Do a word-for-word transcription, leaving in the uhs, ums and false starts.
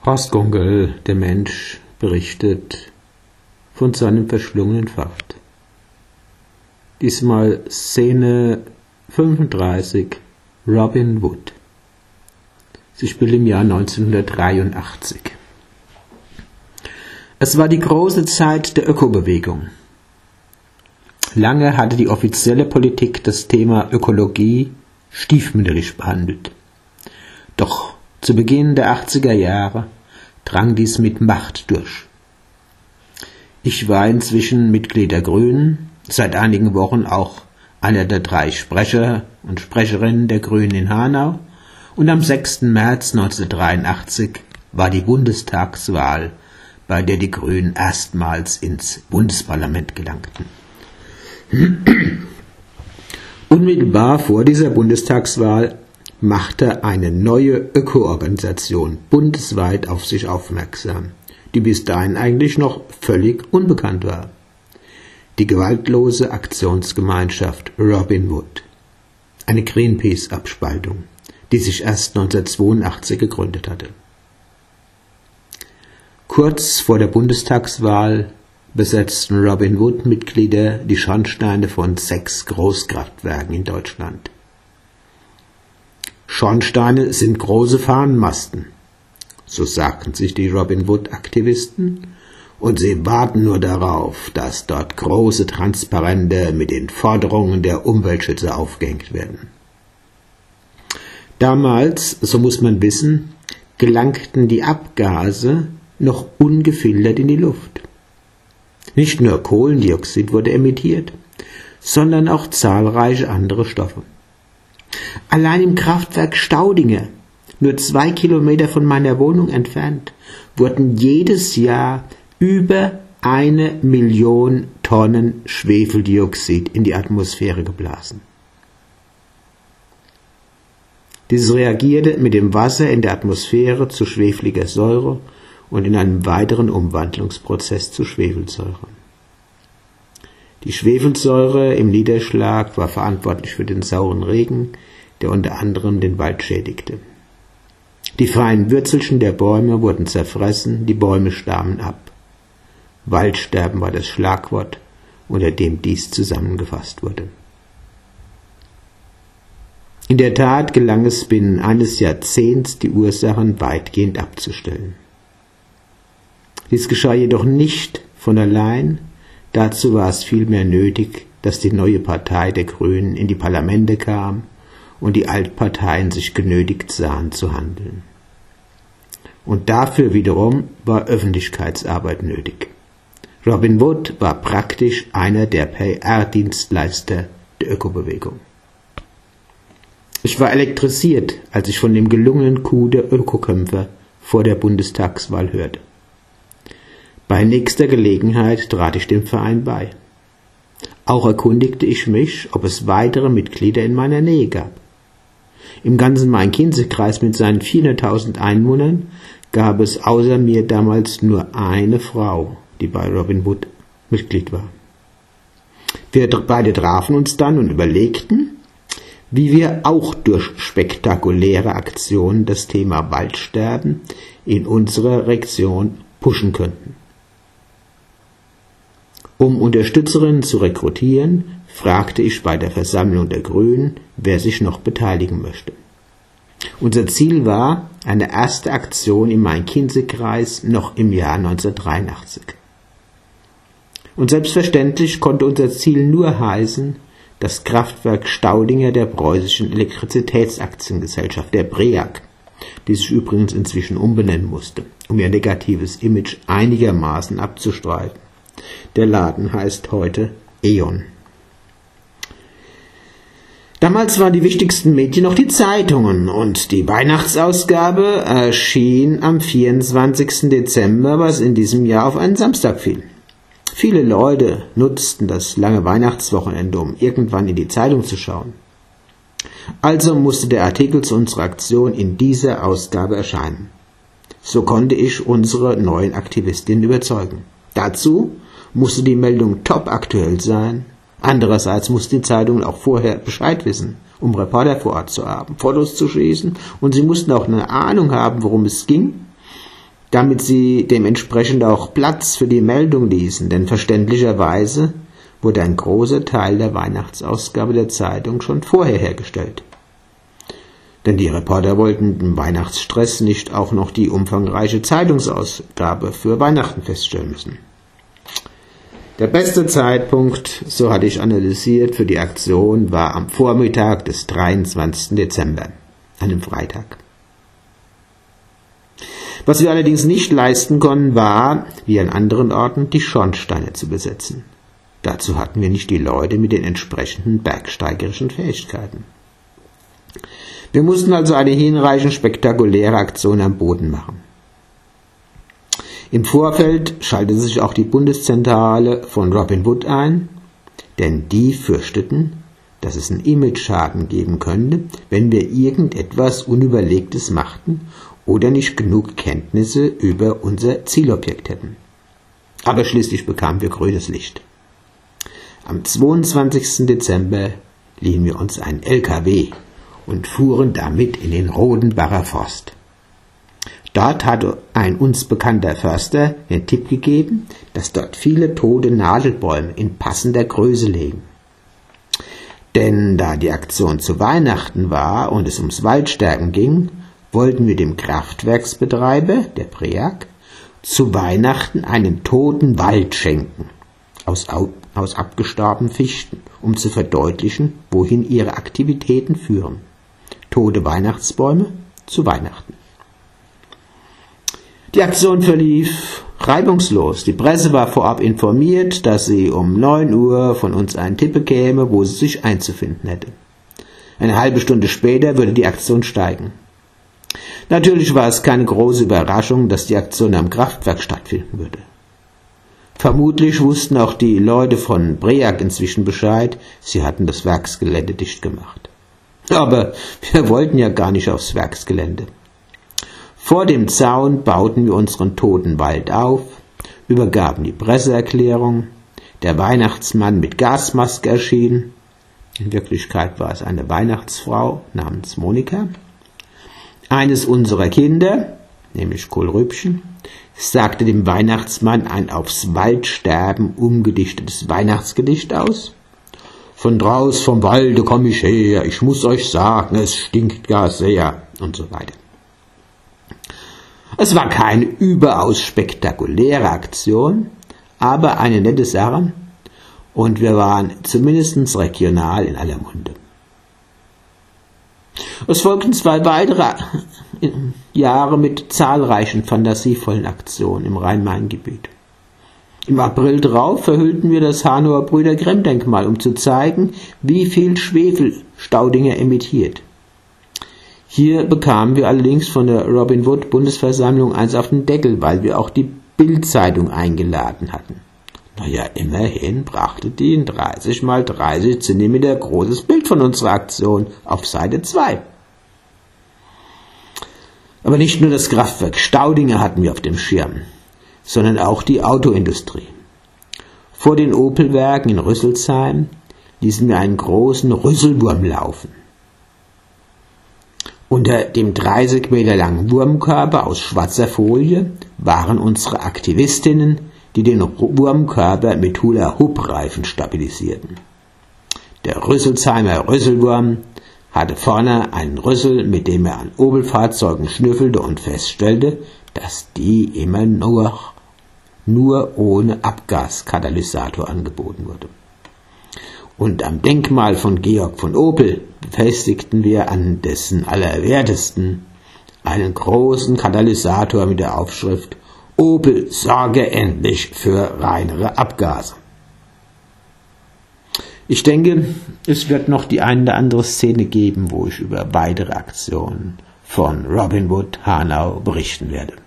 Horst Gunkel, der Mensch, berichtet von seinem verschlungenen Pfad. Diesmal Szene fünfunddreißig, Robin Wood. Sie spielt im Jahr neunzehnhundertdreiundachtzig. Es war die große Zeit der Ökobewegung. Lange hatte die offizielle Politik das Thema Ökologie stiefmütterlich behandelt. Doch zu Beginn der achtziger Jahre drang dies mit Macht durch. Ich war inzwischen Mitglied der Grünen, seit einigen Wochen auch einer der drei Sprecher und Sprecherinnen der Grünen in Hanau, und am sechsten März neunzehnhundertdreiundachtzig war die Bundestagswahl, bei der die Grünen erstmals ins Bundesparlament gelangten. Unmittelbar vor dieser Bundestagswahl machte eine neue Öko-Organisation bundesweit auf sich aufmerksam, die bis dahin eigentlich noch völlig unbekannt war. Die gewaltlose Aktionsgemeinschaft Robin Wood, eine Greenpeace-Abspaltung, die sich erst neunzehnhundertzweiundachtzig gegründet hatte. Kurz vor der Bundestagswahl besetzten Robin Wood-Mitglieder die Schornsteine von sechs Großkraftwerken in Deutschland. Schornsteine sind große Fahnenmasten, so sagten sich die Robin Wood-Aktivisten, und sie warten nur darauf, dass dort große Transparente mit den Forderungen der Umweltschützer aufgehängt werden. Damals, so muss man wissen, gelangten die Abgase noch ungefiltert in die Luft. Nicht nur Kohlendioxid wurde emittiert, sondern auch zahlreiche andere Stoffe. Allein im Kraftwerk Staudinger, nur zwei Kilometer von meiner Wohnung entfernt, wurden jedes Jahr über eine Million Tonnen Schwefeldioxid in die Atmosphäre geblasen. Dieses reagierte mit dem Wasser in der Atmosphäre zu schwefeliger Säure und in einem weiteren Umwandlungsprozess zu Schwefelsäure. Die Schwefelsäure im Niederschlag war verantwortlich für den sauren Regen, der unter anderem den Wald schädigte. Die feinen Würzelchen der Bäume wurden zerfressen, die Bäume starben ab. Waldsterben war das Schlagwort, unter dem dies zusammengefasst wurde. In der Tat gelang es binnen eines Jahrzehnts, die Ursachen weitgehend abzustellen. Dies geschah jedoch nicht von allein, dazu war es vielmehr nötig, dass die neue Partei der Grünen in die Parlamente kam und die Altparteien sich genötigt sahen zu handeln. Und dafür wiederum war Öffentlichkeitsarbeit nötig. Robin Wood war praktisch einer der P R-Dienstleister der Ökobewegung. Ich war elektrisiert, als ich von dem gelungenen Coup der Ökokämpfer vor der Bundestagswahl hörte. Bei nächster Gelegenheit trat ich dem Verein bei. Auch erkundigte ich mich, ob es weitere Mitglieder in meiner Nähe gab. Im ganzen Main-Kinzig-Kreis mit seinen vierhunderttausend Einwohnern gab es außer mir damals nur eine Frau, die bei Robin Wood Mitglied war. Wir beide trafen uns dann und überlegten, wie wir auch durch spektakuläre Aktionen das Thema Waldsterben in unserer Region pushen könnten. Um Unterstützerinnen zu rekrutieren, fragte ich bei der Versammlung der Grünen, wer sich noch beteiligen möchte. Unser Ziel war eine erste Aktion im Main-Kinzig-Kreis noch im Jahr neunzehnhundertdreiundachtzig. Und selbstverständlich konnte unser Ziel nur heißen, das Kraftwerk Staudinger der Preußischen Elektrizitätsaktiengesellschaft, der BREAG, die sich übrigens inzwischen umbenennen musste, um ihr negatives Image einigermaßen abzustreiten. Der Laden heißt heute E.ON. Damals waren die wichtigsten Medien noch die Zeitungen und die Weihnachtsausgabe erschien am vierundzwanzigsten Dezember, was in diesem Jahr auf einen Samstag fiel. Viele Leute nutzten das lange Weihnachtswochenende, um irgendwann in die Zeitung zu schauen. Also musste der Artikel zu unserer Aktion in dieser Ausgabe erscheinen. So konnte ich unsere neuen Aktivistinnen überzeugen. Dazu musste die Meldung top aktuell sein. Andererseits mussten die Zeitungen auch vorher Bescheid wissen, um Reporter vor Ort zu haben, Fotos zu schießen, und sie mussten auch eine Ahnung haben, worum es ging. damit sie dementsprechend auch Platz für die Meldung ließen, denn verständlicherweise wurde ein großer Teil der Weihnachtsausgabe der Zeitung schon vorher hergestellt. Denn die Reporter wollten im Weihnachtsstress nicht auch noch die umfangreiche Zeitungsausgabe für Weihnachten feststellen müssen. Der beste Zeitpunkt, so hatte ich analysiert, für die Aktion war am Vormittag des dreiundzwanzigsten Dezember, einem Freitag. Was wir allerdings nicht leisten konnten, war, wie an anderen Orten, die Schornsteine zu besetzen. Dazu hatten wir nicht die Leute mit den entsprechenden bergsteigerischen Fähigkeiten. Wir mussten also eine hinreichend spektakuläre Aktion am Boden machen. Im Vorfeld schaltete sich auch die Bundeszentrale von Robin Hood ein, denn die fürchteten, dass es einen Image-Schaden geben könnte, wenn wir irgendetwas Unüberlegtes machten oder nicht genug Kenntnisse über unser Zielobjekt hätten. Aber schließlich bekamen wir grünes Licht. Am zweiundzwanzigsten Dezember liehen wir uns einen L K W und fuhren damit in den Rodenbacher Forst. Dort hatte ein uns bekannter Förster den Tipp gegeben, dass dort viele tote Nadelbäume in passender Größe liegen. Denn da die Aktion zu Weihnachten war und es ums Waldstärken ging, wollten wir dem Kraftwerksbetreiber, der Preag, zu Weihnachten einen toten Wald schenken, aus, aus abgestorbenen Fichten, um zu verdeutlichen, wohin ihre Aktivitäten führen. Tote Weihnachtsbäume zu Weihnachten. Die Aktion verlief reibungslos. Die Presse war vorab informiert, dass sie um neun Uhr von uns einen Tipp bekäme, wo sie sich einzufinden hätte. Eine halbe Stunde später würde die Aktion steigen. Natürlich war es keine große Überraschung, dass die Aktion am Kraftwerk stattfinden würde. Vermutlich wussten auch die Leute von Preag inzwischen Bescheid, sie hatten das Werksgelände dicht gemacht. Aber wir wollten ja gar nicht aufs Werksgelände. Vor dem Zaun bauten wir unseren toten Wald auf, übergaben die Presseerklärung, der Weihnachtsmann mit Gasmaske erschien, in Wirklichkeit war es eine Weihnachtsfrau namens Monika. Eines unserer Kinder, nämlich Kohlrübchen, sagte dem Weihnachtsmann ein aufs Waldsterben umgedichtetes Weihnachtsgedicht aus. Von draus vom Walde komm ich her, ich muss euch sagen, es stinkt gar sehr, und so weiter. Es war keine überaus spektakuläre Aktion, aber eine nette Sache, und wir waren zumindest regional in aller Munde. Es folgten zwei weitere Jahre mit zahlreichen fantasievollen Aktionen im Rhein-Main-Gebiet. Im April drauf verhüllten wir das Hanauer Brüder Grimm-Denkmal, um zu zeigen, wie viel Schwefel Staudinger emittiert. Hier bekamen wir allerdings von der Robin Hood Bundesversammlung eins auf den Deckel, weil wir auch die Bild-Zeitung eingeladen hatten. Naja, immerhin brachte die ein dreißig mal dreißig Zentimeter großes Bild von unserer Aktion auf Seite zwei. Aber nicht nur das Kraftwerk Staudinger hatten wir auf dem Schirm, sondern auch die Autoindustrie. Vor den Opelwerken in Rüsselsheim ließen wir einen großen Rüsselwurm laufen. Unter dem dreißig Meter langen Wurmkörper aus schwarzer Folie waren unsere Aktivistinnen, die den Wurmkörper mit Hula-Hoop-Reifen stabilisierten. Der Rüsselsheimer Rüsselwurm hatte vorne einen Rüssel, mit dem er an Opel-Fahrzeugen schnüffelte und feststellte, dass die immer nur, nur ohne Abgaskatalysator angeboten wurde. Und am Denkmal von Georg von Opel befestigten wir an dessen allerwertesten einen großen Katalysator mit der Aufschrift Opel sorge endlich für reinere Abgase. Ich denke, es wird noch die eine oder andere Szene geben, wo ich über weitere Aktionen von Robin Hood Hanau berichten werde.